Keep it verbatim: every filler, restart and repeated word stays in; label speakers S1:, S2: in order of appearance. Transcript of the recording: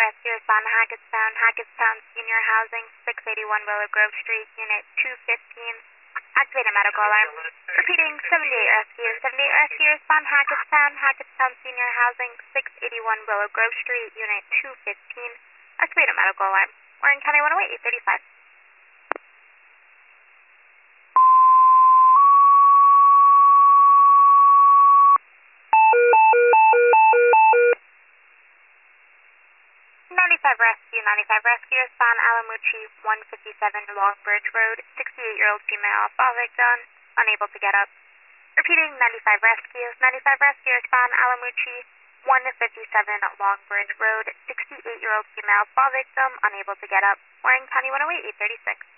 S1: Rescue, respond to Hackettstown, Hackettstown Senior Housing, six eighty-one Willow Grove Street, Unit two fifteen. Activate a medical alarm. Repeating, seventy-eight Rescue, seventy-eight Rescue, respond to Hackettstown, Hackettstown Senior Housing, six eighty-one Willow Grove Street, Unit two fifteen. Activate a medical alarm. Orange County one oh eight, eight thirty-five. ninety-five Rescue, ninety-five Rescue, respond Alamuchi, one fifty-seven Longbridge Road, sixty-eight-year-old female, fall victim, unable to get up. Repeating, ninety-five Rescue, ninety-five Rescue, respond Alamuchi, one fifty-seven Longbridge Road, sixty-eight-year-old female, fall victim, unable to get up. Warren County one oh eight, eight thirty-six.